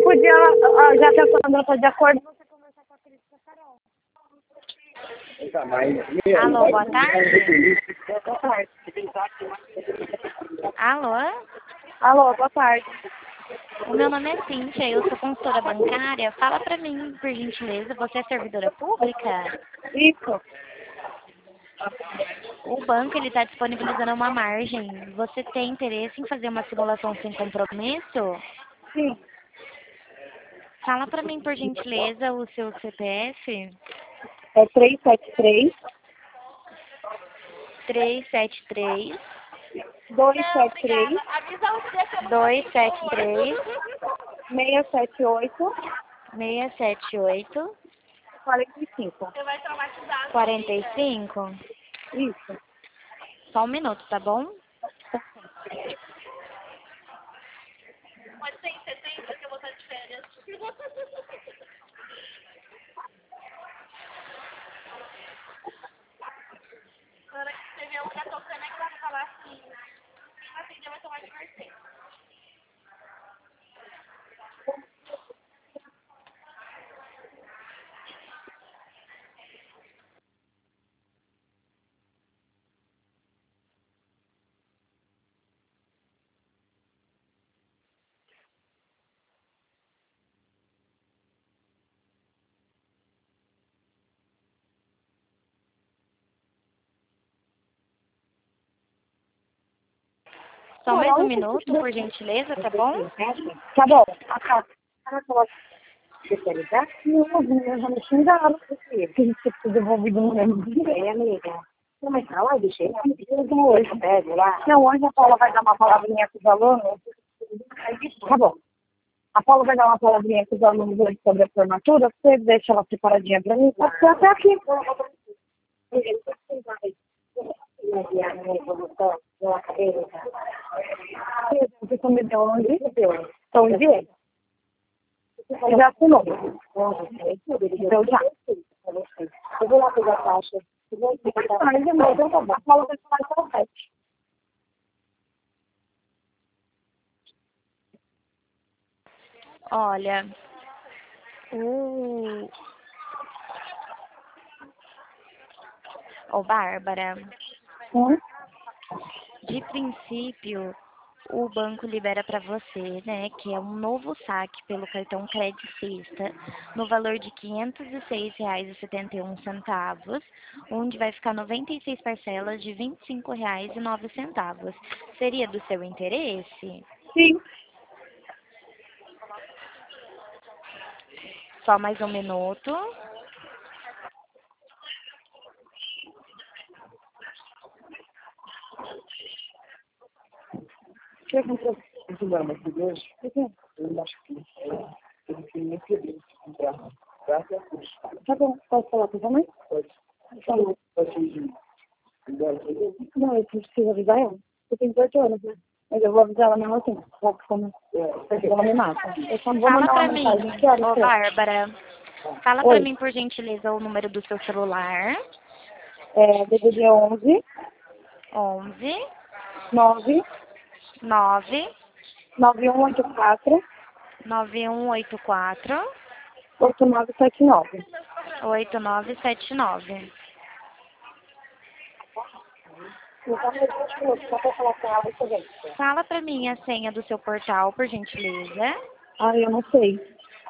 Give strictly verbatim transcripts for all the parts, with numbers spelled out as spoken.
podia, ó, já que a Sandra tá de acordo, você conversar com a Cris e a Carol. Alô, boa tarde. Boa tarde. Alô? Alô, boa tarde. O meu nome é Cíntia, eu sou consultora bancária. Fala pra mim, por gentileza, você é servidora pública? Isso. O banco ele está disponibilizando uma margem. Você tem interesse em fazer uma simulação sem compromisso? Sim. Fala pra mim, por gentileza, o seu C P F. É três sete três, três sete três, dois sete três, dois sete três, seis sete oito, seis sete oito, quarenta e cinco. quarenta e cinco. Isso. Só um minuto, tá bom? Pode ser em setembro que eu vou estar de férias. Na hora que você vê o que tá tocando é que vai falar assim. Quem atender vai tomar advertência. Só mais um minuto, por gentileza, tá bom? Tá bom. Ah, tá. Especializar? Não, eu já me xingaram. Porque a gente ficou devolvido no mesmo dia. É, amiga. Não, mas tá lá, deixei. Não, hoje. Pede lá. Não, hoje a Paula vai dar uma palavrinha com os alunos. Tá bom. A Paula vai dar uma palavrinha com os alunos hoje sobre a formatura. Você deixa ela preparadinha pra mim? Pode ser até aqui. Você estão me deu onde? Estão de ele? Já assinou. Então já. Eu vou lá pegar a taxa. Mas demorou, então tá bom. A Paula vai falar só sete. Olha, o... Ô, Bárbara, Hum? de princípio, o banco libera para você, né, que é um novo saque pelo cartão Credicista, no valor de quinhentos e seis reais e setenta e um centavos, onde vai ficar noventa e seis parcelas de vinte e cinco reais e nove centavos. Seria do seu interesse? Sim. Só mais um minuto. O que aconteceu? Não, mas hoje, eu acho que eu tenho muito medo de comprar. Tá bom, posso falar com a sua mãe? Pode. Falou. Pode ir embora. Não, eu preciso avisar ela. Eu tenho dezoito anos, né? Mas eu vou avisar ela mesmo assim. Já que como ela me mata. Eu só vou Fala mandar pra uma mim, mensagem. Que horas ô que é? Bárbara, fala Oi. pra mim, por gentileza, o número do seu celular. É D D D onze, onze, nove, nove, nove um oito quatro, nove um oito quatro, oito nove sete nove. oito nove sete nove. Só pra falar com ela, você vem. Fala pra mim a senha do seu portal, por gentileza. Ah, eu não sei.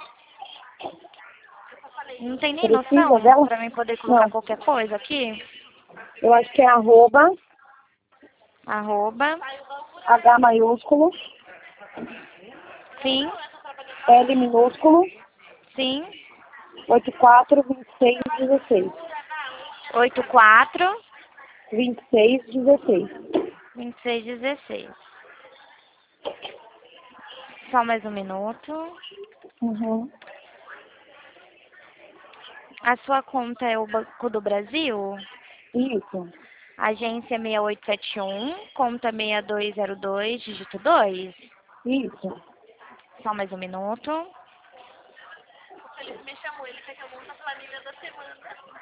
Não tem nem Precisa noção dela? pra mim poder colocar Não. qualquer coisa aqui? Eu acho que é arroba, Arroba, H maiúsculo, sim, L minúsculo, sim, oito quatro vinte e seis dezesseis. oito quatro, vinte e seis dezesseis. vinte e seis dezesseis. Só mais um minuto. Uhum. A sua conta é o Banco do Brasil? Isso. Agência seis oito sete um, conta seis dois zero dois, dígito dois. Isso. Só mais um minuto. O Felipe me chamou, ele quer que eu monte a planilha da semana.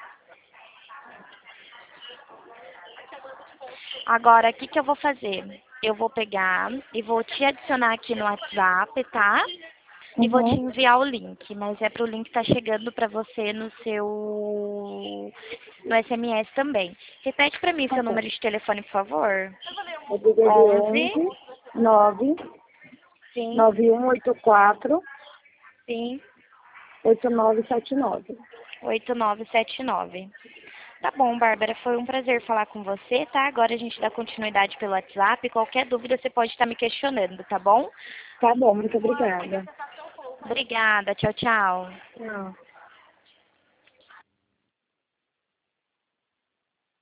Agora, o que, que eu vou fazer? Eu vou pegar e vou te adicionar aqui no WhatsApp, tá? e vou te Uhum. enviar o link, mas é para o link estar chegando para você no seu no S M S também. Repete para mim Tá seu bom. número de telefone, por favor. É D D D onze, onze nove sim, nove um oito quatro sim, oito nove sete nove. oito nove sete nove. Tá bom, Bárbara, foi um prazer falar com você, tá? Agora a gente dá continuidade pelo WhatsApp. Qualquer dúvida você pode estar me questionando, tá bom? Tá bom, muito obrigada. Obrigada, tchau, tchau. Tchau.